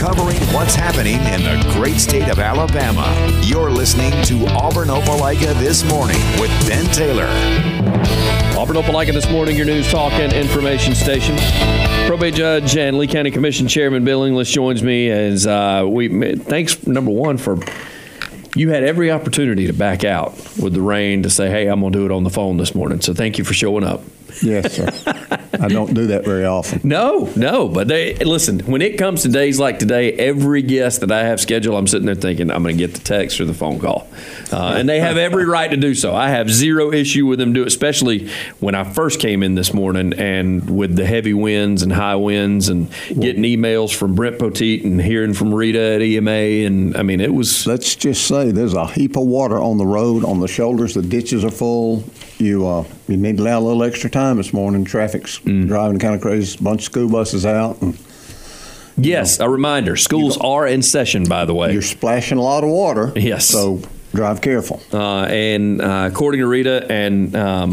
covering what's happening in the great state of Alabama. You're listening to Auburn Opelika This Morning with Ben Taylor. Auburn Opelika This Morning, your news, talk, and information station. Probate Judge and Lee County Commission Chairman Bill English joins me as thanks, number one, for you had every opportunity to back out with the rain to say, hey, I'm going to do it on the phone this morning. So thank you for showing up. Yes, sir. I don't do that very often. No, but listen, when it comes to days like today, every guest that I have scheduled, I'm sitting there thinking I'm going to get the text or the phone call. And they have every right to do so. I have zero issue with them doing it, especially when I first came in this morning and with the heavy winds and high winds and getting emails from Brent Poteet and hearing from Rita at EMA. And I mean, it was. Let's just say there's a heap of water on the road, on the shoulders. The ditches are full. You need to allow a little extra time this morning. Traffic's driving kind of crazy. A bunch of school buses out. And, yes, a reminder. Schools are in session, by the way. You're splashing a lot of water. Yes. So drive careful. And according to Rita, and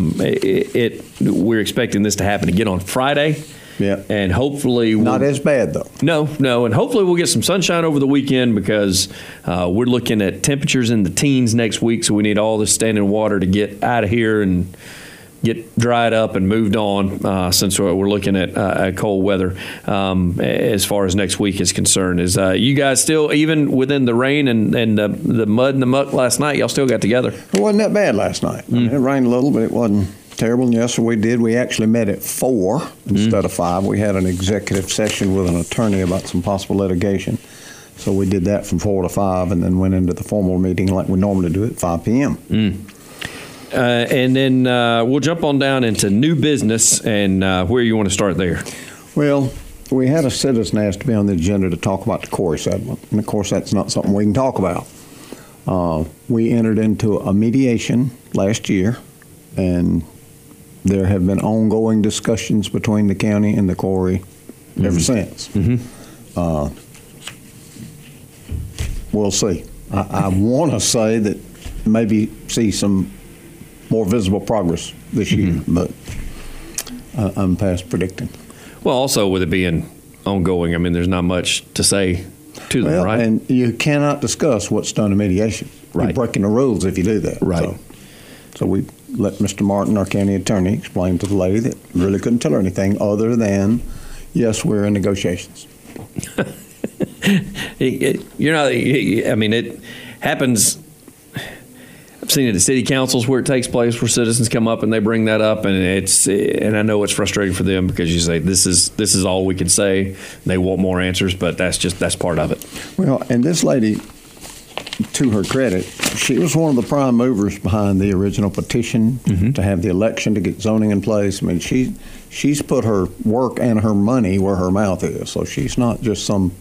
we're expecting this to happen again on Friday. Yeah. And hopefully not as bad, though. No. And hopefully we'll get some sunshine over the weekend because we're looking at temperatures in the teens next week. So we need all this standing water to get out of here and get dried up and moved on since we're looking at cold weather as far as next week is concerned. Is you guys still, even within the rain and the mud and the muck last night, y'all still got together? It wasn't that bad last night. I mean, it rained a little, but it wasn't terrible. And yes, we did. We actually met at 4 instead of 5. We had an executive session with an attorney about some possible litigation. So we did that from 4 to 5 and then went into the formal meeting like we normally do at 5 p.m. And then we'll jump on down into new business and where you want to start there. Well, we had a citizen asked to be on the agenda to talk about the Corey settlement. And, of course, that's not something we can talk about. We entered into a mediation last year, and there have been ongoing discussions between the county and the Corey ever since. We'll see. I want to say that maybe see some more visible progress this year, but I'm past predicting. Well, also with it being ongoing, I mean, there's not much to say to them, right? And you cannot discuss what's done in mediation. Right. You're breaking the rules if you do that. Right. So we let Mr. Martin, our county attorney, explain to the lady that really couldn't tell her anything other than, yes, we're in negotiations. You're not. I mean, it happens. I've seen it at city councils where it takes place, where citizens come up and they bring that up, and I know it's frustrating for them because you say this is all we can say. They want more answers, but that's part of it. Well, and this lady, to her credit, she was one of the prime movers behind the original petition to have the election to get zoning in place. I mean, she's put her work and her money where her mouth is, so she's not just some.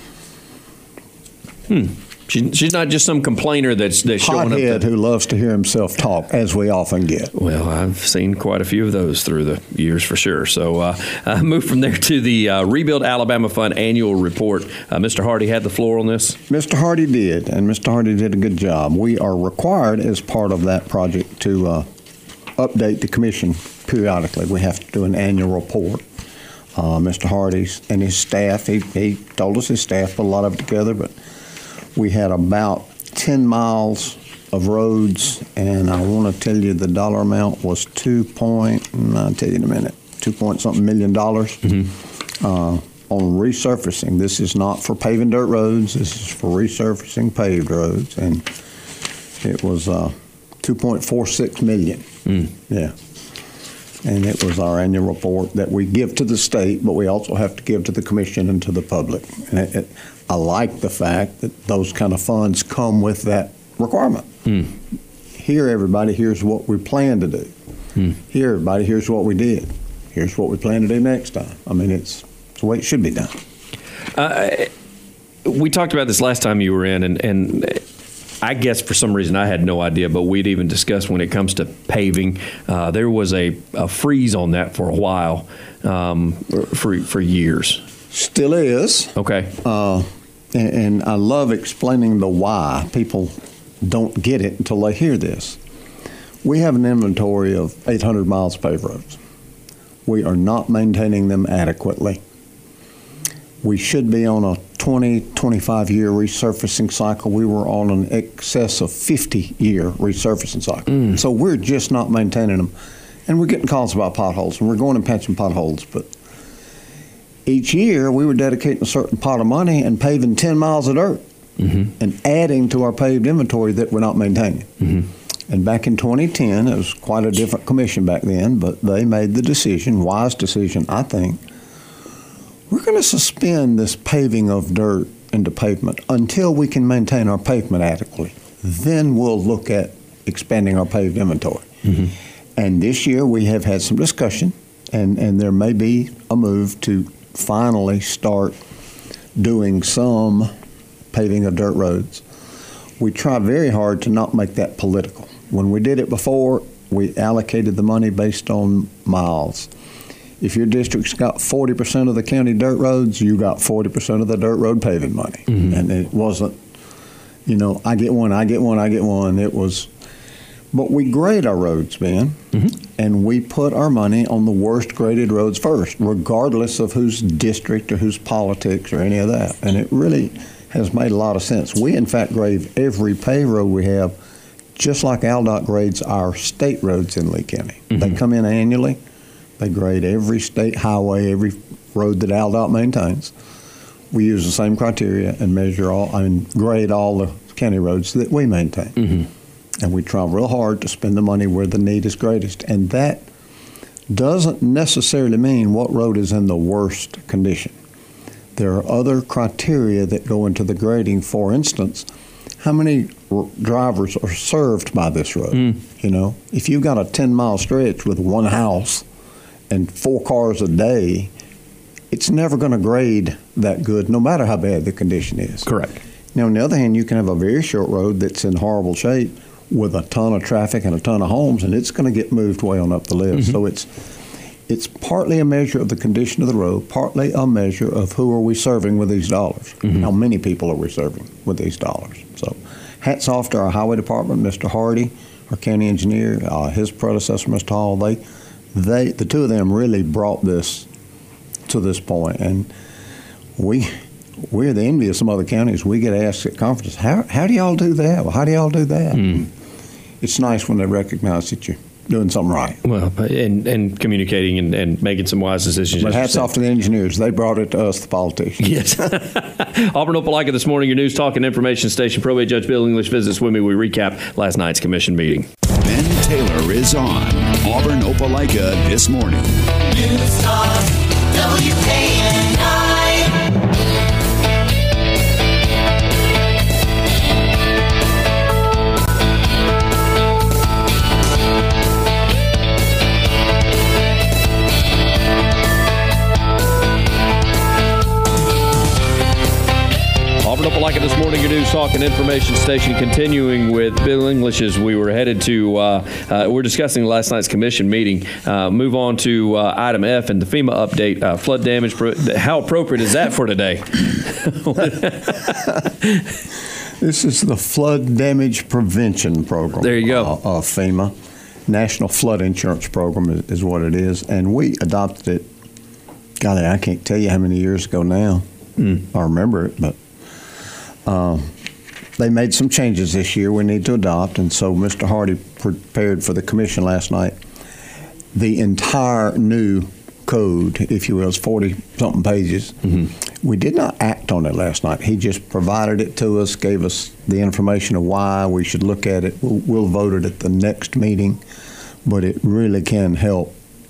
She's not just some complainer that's showing up. Hothead who loves to hear himself talk, as we often get. Well, I've seen quite a few of those through the years for sure. So I moved from there to the Rebuild Alabama Fund annual report. Mr. Hardy had the floor on this. Mr. Hardy did, and Mr. Hardy did a good job. We are required as part of that project to update the commission periodically. We have to do an annual report. Mr. Hardy and his staff, he told us his staff put a lot of it together, but we had about 10 miles of roads, and I want to tell you the dollar amount was I'll tell you in a minute, $2 million on resurfacing. This is not for paving dirt roads. This is for resurfacing paved roads, and it was $2.46 million. Yeah. And it was our annual report that we give to the state, but we also have to give to the commission and to the public. And I like the fact that those kind of funds come with that requirement. Here, everybody, here's what we plan to do. Here, everybody, here's what we did. Here's what we plan to do next time. I mean, it's the way it should be done. We talked about this last time you were in, and I guess for some reason I had no idea, but we'd even discussed when it comes to paving, there was a freeze on that for a while, for years. Still is. Okay. And I love explaining the why. People don't get it until they hear this. We have an inventory of 800 miles of paved roads. We are not maintaining them adequately. We should be on a 25-year resurfacing cycle. We were on an excess of 50-year resurfacing cycle. So we're just not maintaining them. And we're getting calls about potholes, and we're going and patching potholes. But each year, we were dedicating a certain pot of money and paving 10 miles of dirt and adding to our paved inventory that we're not maintaining. And back in 2010, it was quite a different commission back then, but they made the decision, wise decision, I think, we're going to suspend this paving of dirt into pavement until we can maintain our pavement adequately. Then we'll look at expanding our paved inventory. And this year we have had some discussion, and there may be a move to finally start doing some paving of dirt roads. We tried very hard to not make that political. When we did it before, we allocated the money based on miles. If your district's got 40% of the county dirt roads, you got 40% of the dirt road paving money. And it wasn't, I get one, I get one, I get one. It was, but we grade our roads, Ben, and we put our money on the worst graded roads first, regardless of whose district or whose politics or any of that. And it really has made a lot of sense. We, in fact, grade every paved road we have, just like ALDOT grades our state roads in Lee County. They come in annually. They grade every state highway, every road that ALDOT maintains. We use the same criteria and grade all the county roads that we maintain. And we try real hard to spend the money where the need is greatest. And that doesn't necessarily mean what road is in the worst condition. There are other criteria that go into the grading. For instance, how many drivers are served by this road? If you've got a 10-mile stretch with one house and 4 cars a day, it's never going to grade that good, no matter how bad the condition is. Correct. Now, on the other hand, you can have a very short road that's in horrible shape with a ton of traffic and a ton of homes, and it's going to get moved way on up the list. So it's partly a measure of the condition of the road, partly a measure of who are we serving with these dollars. How many people are we serving with these dollars? So hats off to our highway department, Mr. Hardy, our county engineer, his predecessor, Mr. Hall. The two of them really brought this to this point, and we're the envy of some other counties. We get asked at conferences, how do y'all do that? Well, how do y'all do that? It's nice when they recognize that you're doing something right. Well, and communicating and making some wise decisions. But hats off to the engineers. They brought it to us, the politicians. Yes. Auburn Opelika this morning, your news, talk, and information station. Probate Judge Bill English visits with me. We recap last night's commission meeting. Ben Taylor is on Auburn Opelika this morning. News Talk, WKNI. Auburn Opelika this morning, your news, talk, and information station. Continuing with Bill English as we were headed to, we're discussing last night's commission meeting. Move on to item F and the FEMA update, flood damage. How appropriate is that for today? This is the Flood Damage Prevention Program. There you go. Of FEMA. National Flood Insurance Program is what it is. And we adopted it, golly, I can't tell you how many years ago now. I remember it, but they made some changes this year we need to adopt, and so Mr. Hardy prepared for the commission last night the entire new code, if you will. It's 40-something pages. We did not act on it last night. He just provided it to us, gave us the information of why we should look at it. We'll vote it at the next meeting, but it really can help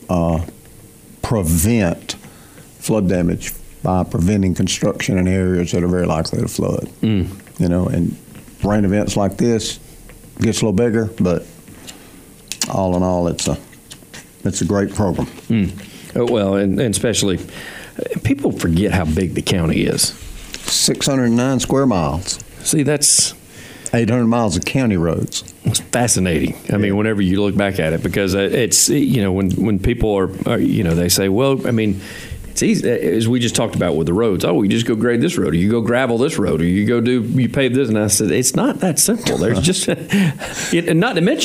prevent flood damage by preventing construction in areas that are very likely to flood. And rain events like this gets a little bigger, but all in all, it's a great program. Well, and especially, people forget how big the county is. 609 square miles. See, that's 800 miles of county roads. It's fascinating. I mean, whenever you look back at it, because it's, when people are, they say, well, I mean, it's easy, as we just talked about with the roads. Oh, you just go grade this road, or you go gravel this road, or you pave this. And I said, it's not that simple. There's just, and not to mention,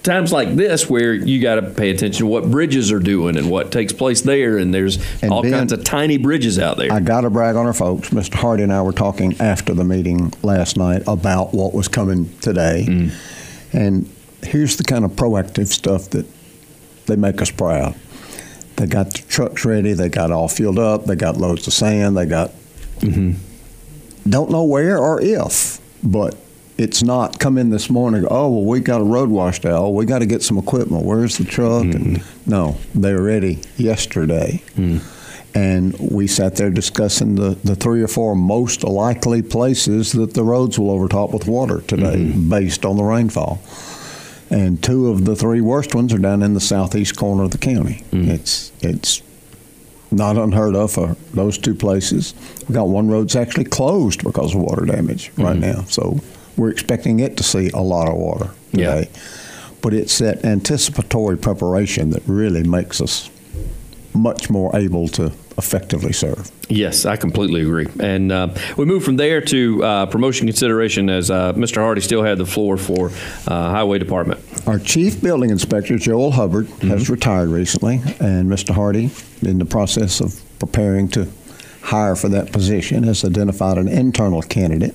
times like this where you got to pay attention to what bridges are doing and what takes place there, and there's all kinds of tiny bridges out there. I got to brag on our folks. Mr. Hardy and I were talking after the meeting last night about what was coming today, and here's the kind of proactive stuff that they make us proud. They got the trucks ready. They got all filled up. They got loads of sand. They got don't know where or if, but it's not come in this morning. Oh, well, we got a road washed out. We got to get some equipment. Where's the truck? And no, they were ready yesterday. And we sat there discussing the 3 or 4 most likely places that the roads will overtop with water today based on the rainfall. And 2 of the 3 worst ones are down in the southeast corner of the county. It's not unheard of for those 2 places. We got one road's actually closed because of water damage right now. So we're expecting it to see a lot of water today. But it's that anticipatory preparation that really makes us much more able to effectively serve. Yes, I completely agree. And we move from there to promotion consideration as Mr. Hardy still had the floor for Highway Department. Our Chief Building Inspector, Joel Hubbard, has retired recently, and Mr. Hardy, in the process of preparing to hire for that position, has identified an internal candidate.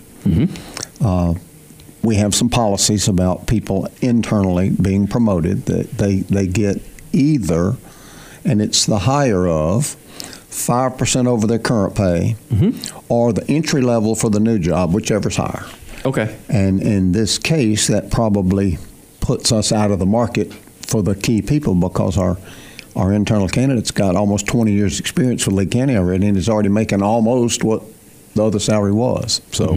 We have some policies about people internally being promoted that they get either, and it's the higher of, 5% over their current pay, or the entry level for the new job, whichever's higher. Okay. And in this case, that probably puts us out of the market for the key people because our internal candidate's got almost 20 years experience with Lee County already and is already making almost what the other salary was. So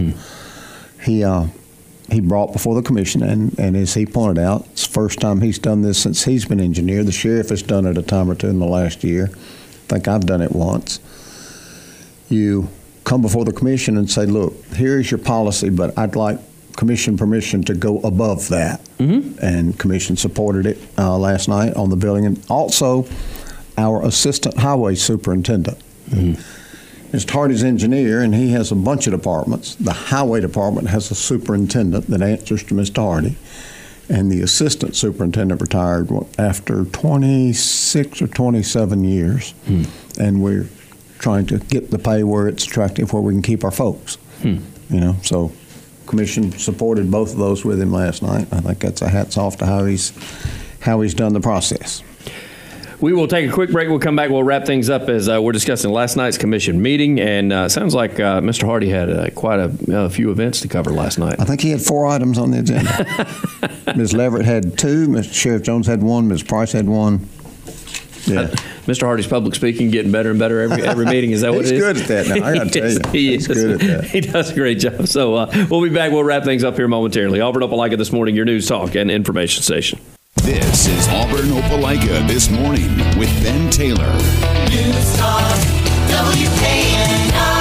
he brought before the commission, and as he pointed out, it's the first time he's done this since he's been engineer. The sheriff has done it a time or 2 in the last year. I think I've done it once. You come before the commission and say, look, here's your policy, but I'd like commission permission to go above that. And commission supported it last night on the building. And also our assistant highway superintendent. Mr. Hardy's engineer, and he has a bunch of departments. The highway department has a superintendent that answers to Mr. Hardy. And the assistant superintendent retired after 26 or 27 years. And we're trying to get the pay where it's attractive, where we can keep our folks. So commission supported both of those with him last night. I think that's a hats off to how he's done the process. We will take a quick break. We'll come back. We'll wrap things up as we're discussing last night's commission meeting. And it sounds like Mr. Hardy had quite a few events to cover last night. I think he had 4 items on the agenda. Ms. Leverett had 2. Mr. Sheriff Jones had 1. Ms. Price had 1. Yeah. Mr. Hardy's public speaking getting better and better every meeting. Is that what it is? He's good at that now. I got to tell you. He's good at that. He does a great job. So we'll be back. We'll wrap things up here momentarily. Auburn Opelika This Morning, your news talk and information station. This is Auburn Opelika This Morning with Ben Taylor. News Talk, WKNI.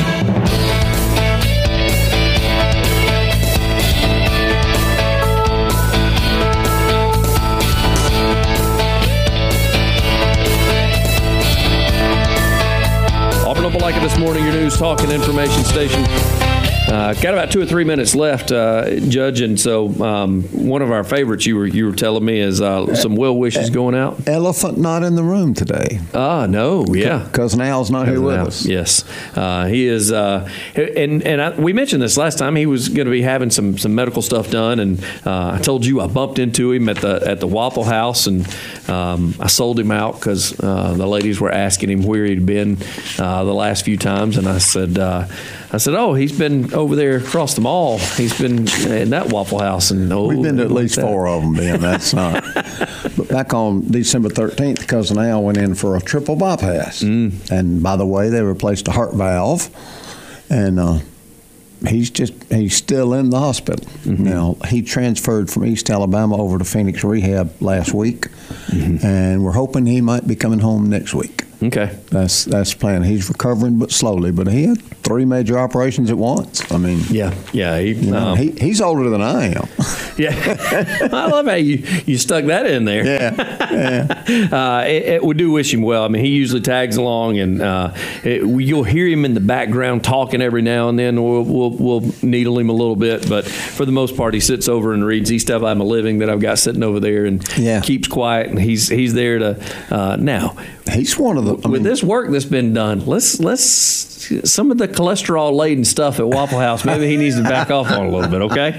Auburn Opelika This Morning, your news talk and information station. Got about 2 or 3 minutes left, Judge, and so one of our favorites you were telling me is some well wishes going out. Elephant not in the room today. No, yeah. Cousin Al's not here with us. Yes, he is, and we mentioned this last time. He was going to be having some medical stuff done, and I told you I bumped into him at the Waffle House, and I sold him out because the ladies were asking him where he'd been the last few times, and I said, oh, he's been over there across the mall. He's been in that Waffle House. And we've been to at least 4 of them, Ben. That's not. But back on December 13th, Cousin Al went in for a triple bypass. And by the way, they replaced a heart valve. And he's still in the hospital. Now, he transferred from East Alabama over to Phoenix Rehab last week. And we're hoping he might be coming home next week. Okay. That's the plan. He's recovering, but slowly. But he had 3 major operations at once. I mean, yeah. He's older than I am. Yeah, I love how you stuck that in there. Yeah. We do wish him well. I mean, he usually tags along, and you'll hear him in the background talking every now and then. We'll needle him a little bit, but for the most part, he sits over and reads East of I'm a Living that I've got sitting over there, and keeps quiet. And he's there to now. He's one of the. With this work that's been done, let's some of the cholesterol laden stuff at Waffle House. Maybe he needs to back off on a little bit. Okay.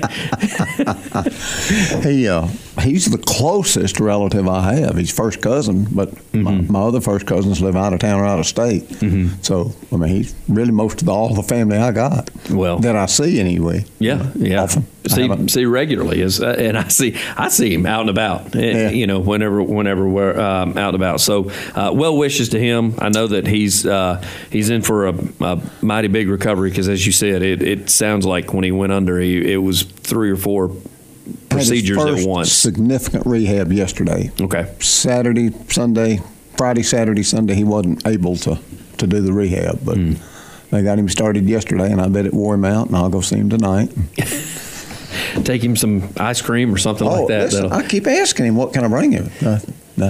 He's the closest relative I have. He's first cousin, but my other first cousins live out of town or out of state. So I mean, he's really most of all the family I got. Well, that I see anyway. Yeah. Often. See regularly, and I see him out and about. You know, whenever we're out and about. So well wishes to him. I know that he's in for a mighty big recovery because, as you said, it sounds like when he went under, it was 3 or 4 procedures at once. Significant rehab yesterday. Okay. Friday, Saturday, Sunday, he wasn't able to do the rehab, but they got him started yesterday, and I bet it wore him out, and I'll go see him tonight. Take him some ice cream or something like that. Listen, I keep asking him, what can I bring him? No.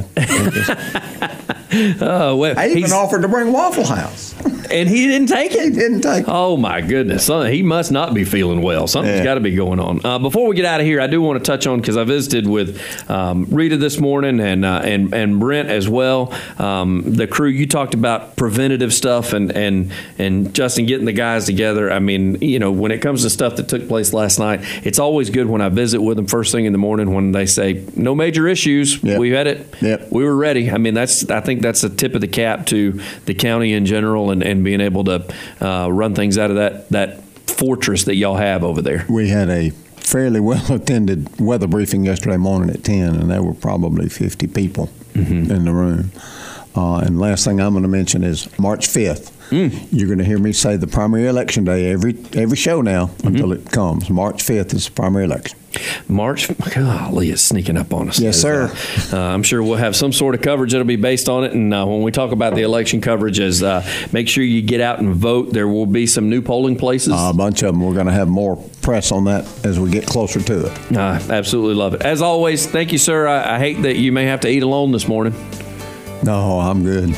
I even offered to bring Waffle House. And he didn't take it? He didn't take it. Oh, my goodness. He must not be feeling well. Something's got to be going on. Before we get out of here, I do want to touch on, because I visited with Rita this morning and Brent as well. The crew, you talked about preventative stuff and Justin getting the guys together. I mean, you know, when it comes to stuff that took place last night, it's always good when I visit with them first thing in the morning when they say, no major issues. Yep. We had it. Yep. We were ready. I mean, I think that's a tip of the cap to the county in general and being able to run things out of that fortress that y'all have over there. We had a fairly well-attended weather briefing yesterday morning at 10, and there were probably 50 people in the room. And last thing I'm going to mention is March 5th. You're going to hear me say the primary election day every show now until it comes. March 5th is the primary election. March, golly, it's sneaking up on us. Yes, sir. I'm sure we'll have some sort of coverage that'll be based on it. And when we talk about the election coverage, make sure you get out and vote. There will be some new polling places. A bunch of them. We're going to have more press on that as we get closer to it. Absolutely love it. As always, thank you, sir. I hate that you may have to eat alone this morning. No, I'm good.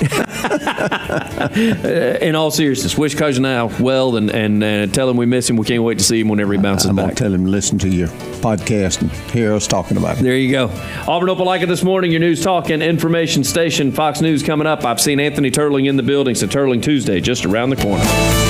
In all seriousness, wish Cousin Al well and tell him we miss him. We can't wait to see him whenever he bounces back. I'm going to tell him to listen to your podcast and hear us talking about it. There you go. Auburn Opelika this morning, your news, talk, and information station. Fox News coming up. I've seen Anthony Turling in the building, so Turling Tuesday just around the corner.